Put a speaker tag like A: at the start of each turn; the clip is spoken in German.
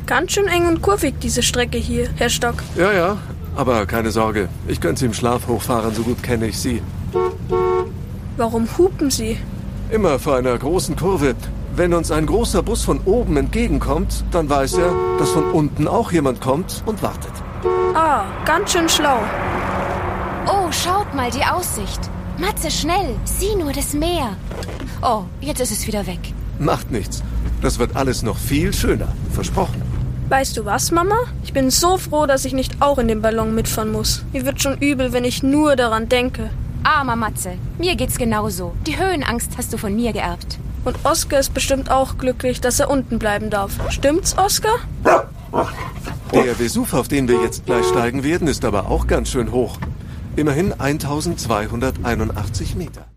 A: Ganz schön eng und kurvig, diese Strecke hier, Herr Stock.
B: Ja, aber keine Sorge. Ich könnte im Schlaf hochfahren, so gut kenne ich Sie.
A: Warum hupen Sie?
B: Immer vor einer großen Kurve. Wenn uns ein großer Bus von oben entgegenkommt, dann weiß er, dass von unten auch jemand kommt und wartet.
A: Ah, ganz schön schlau.
C: Oh, schaut mal, die Aussicht. Matze, schnell, sieh nur das Meer. Oh, jetzt ist es wieder weg.
B: Macht nichts. Das wird alles noch viel schöner. Versprochen.
A: Weißt du was, Mama? Ich bin so froh, dass ich nicht auch in den Ballon mitfahren muss. Mir wird schon übel, wenn ich nur daran denke.
C: Armer Matze, mir geht's genauso. Die Höhenangst hast du von mir geerbt.
A: Und Oskar ist bestimmt auch glücklich, dass er unten bleiben darf. Stimmt's, Oskar?
B: Der Vesuv, auf den wir jetzt gleich steigen werden, ist aber auch ganz schön hoch. Immerhin 1281 Meter.